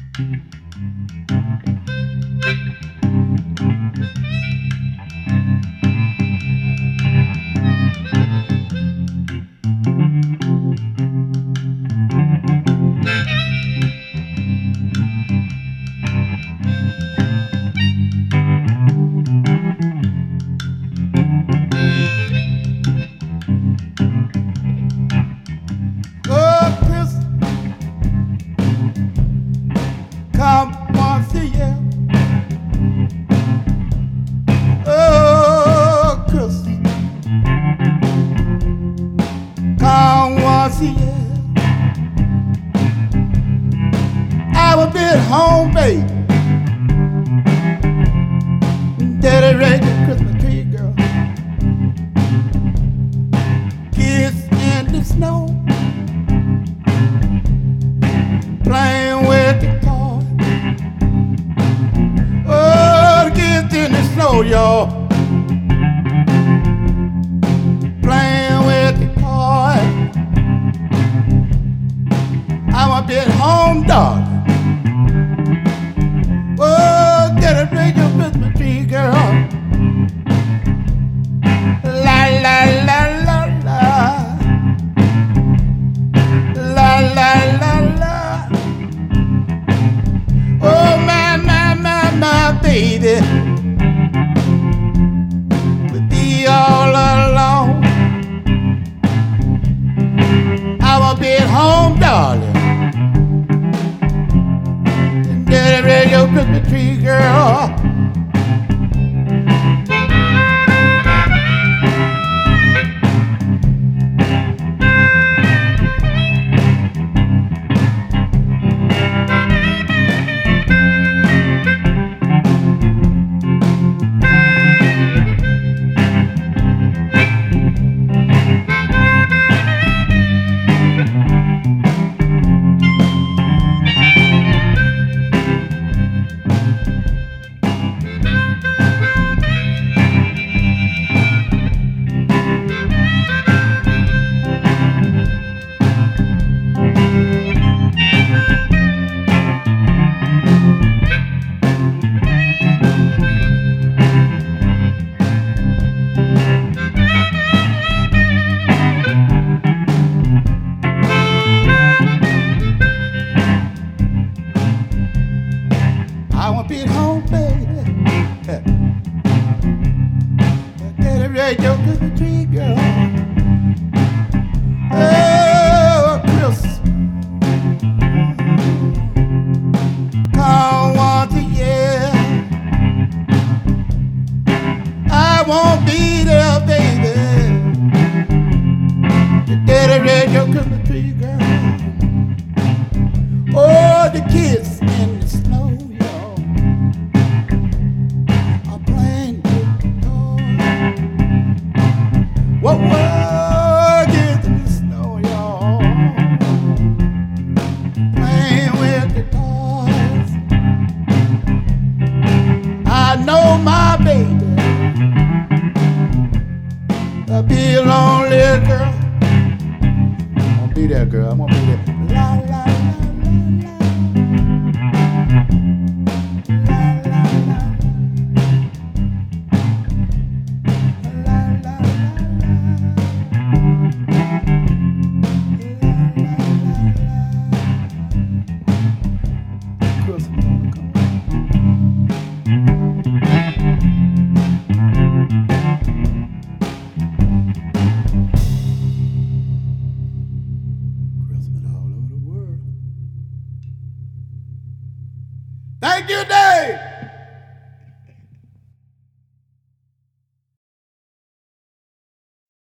Oh, Chris, come once a year. Oh, Chris, come once a year. I will be at home, baby. Daddy raised the Christmas tree, girl. Kids in the snow, playing with the toy. Oh, the kids in the snow, y'all, playing with the toy. I'm a bit home, darling. Oh, get a big Christmas tree, girl. La la la la la, la la la la. Oh my baby, with thee all alone. I will be at home, darling. Daddy raise your Christmas tree, girl. I want to be at home, baby. Get it right, your Christmas tree, girl. Oh, Chris, come once a year. I won't be there, baby. Get it right, your Christmas tree, girl. Oh, the kids in the snow. What is in the snow, y'all? Playing with the toys. I know my baby will be a lonely girl. I'm gonna be there, girl. I'm gonna be there. La la la la Thank you, Dave.